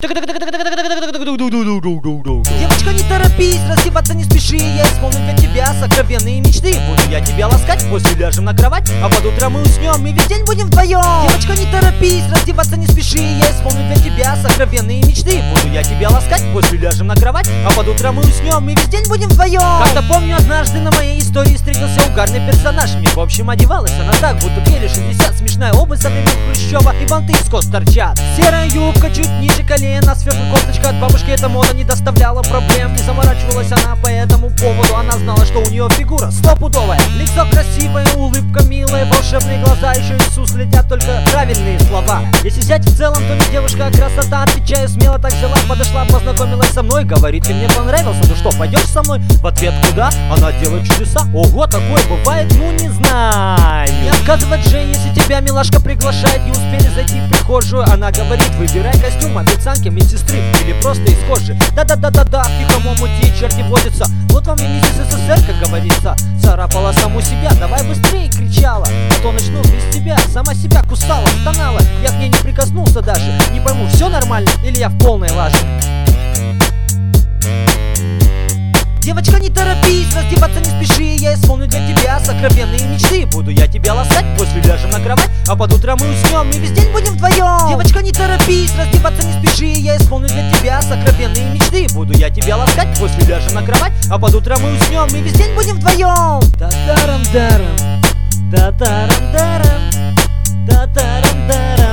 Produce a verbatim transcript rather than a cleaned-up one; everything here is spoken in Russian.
Девочка, не торопись, раздеваться не спеши. Я исполню для тебя сокровенные мечты. Буду я тебя ласкать, после ляжем на кровать, а под утро мы уснем и весь день будем вдвоем. Девочка, не торопись, раздеваться не спеши. Я исполню для тебя сокровенные мечты. Буду я тебя ласкать, после ляжем на кровать, а под утро мы уснем и весь день будем вдвоем. Как-то помню, однажды на моей истории встретился угарный персонаж. Мне в общем одевалась она так, будто пели шестьдесят. Смешная обувь со времен Хрущева и банты из кос торчат. Серая юбка чуть ниже колена, сверху кофточка от бабушки. Эта мода не доставляла проблем, не заморачивалась она по этому поводу. Она знала, что у нее фигура стопудовая, лицо красивое, улыбка милая, волшебные глаза, еще Иисус следят только правильные слова. Если взять в целом, то не девушка, а красота. Отвечаю смело, так взяла, подошла, познакомилась со мной. Говорит, ты мне понравился, ну что, пойдешь со мной? В ответ, куда? Она делает чудеса. Ого, такое бывает, ну не знаю. Не отказывать же, если тебя милашка приглашает. Не успели зайти в прихожую, она говорит, выбирай костюм официантки, медсестры или просто из кожи. Да-да-да-да-да, в тихом омуте черти водятся. Вот вам и миссис СССР, как говорится. Царапала саму себя, давай быстрее, кричала, а то начну без тебя. Сама себя кусала, стонала, я к ней не прикоснулся даже. Не пойму, все нормально или я в полной лаже. Девочка, не торопись, раздеваться не спеши. Я исполню для тебя сокровенные мечты. Буду я тебя ласкать, после ляжем на кровать, а под утро мы уснем и весь день будем вдвоем. Девочка, не торопись, раздеваться не спеши. Я исполню для тебя сокровенные мечты. Буду я тебя ласкать, после ляжем на кровать, а под утро мы уснем и весь день будем вдвоем. Та-тарам-дарам, та-тарам-дарам, та-тарам-дарам.